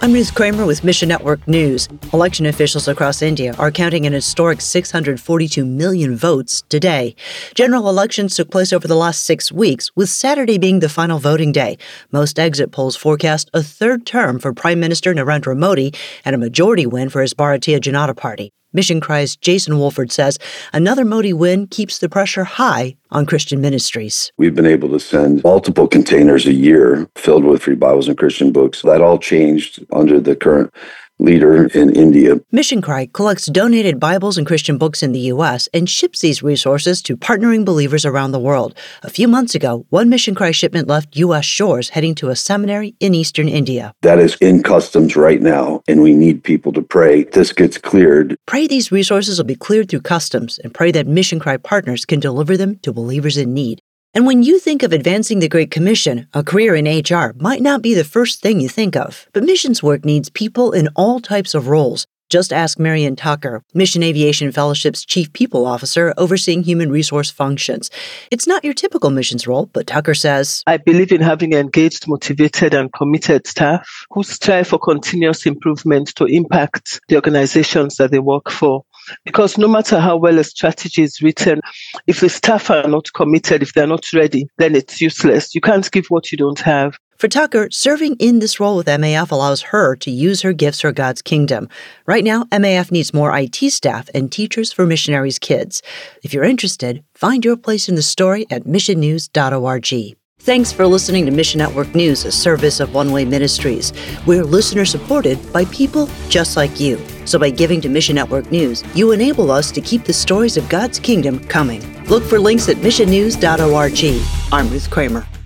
I'm Ruth Kramer with Mission Network News. Election officials across India are counting an historic 642 million votes today. General elections took place over the last 6 weeks, with Saturday being the final voting day. Most exit polls forecast a third term for Prime Minister Narendra Modi and a majority win for his Bharatiya Janata Party. Mission Cry's Jason Wolford says another Modi win keeps the pressure high on Christian ministries. We've been able to send multiple containers a year filled with free Bibles and Christian books. That all changed under the current leader in India. Mission Cry collects donated Bibles and Christian books in the U.S. and ships these resources to partnering believers around the world. A few months ago, one Mission Cry shipment left U.S. shores heading to a seminary in eastern India. That is in customs right now, and we need people to pray this gets cleared. Pray these resources will be cleared through customs, and pray that Mission Cry partners can deliver them to believers in need. And when you think of advancing the Great Commission, a career in HR might not be the first thing you think of. But missions work needs people in all types of roles. Just ask Marian Tucker, Mission Aviation Fellowship's Chief People Officer overseeing human resource functions. It's not your typical missions role, but Tucker says, I believe in having engaged, motivated, and committed staff who strive for continuous improvement to impact the organizations that they work for. Because no matter how well a strategy is written, if the staff are not committed, if they're not ready, then it's useless. You can't give what you don't have. For Tucker, serving in this role with MAF allows her to use her gifts for God's kingdom. Right now, MAF needs more IT staff and teachers for missionaries' kids. If you're interested, find your place in the story at missionnews.org. Thanks for listening to Mission Network News, a service of One Way Ministries. We're listener-supported by people just like you. So by giving to Mission Network News, you enable us to keep the stories of God's kingdom coming. Look for links at missionnews.org. I'm Ruth Kramer.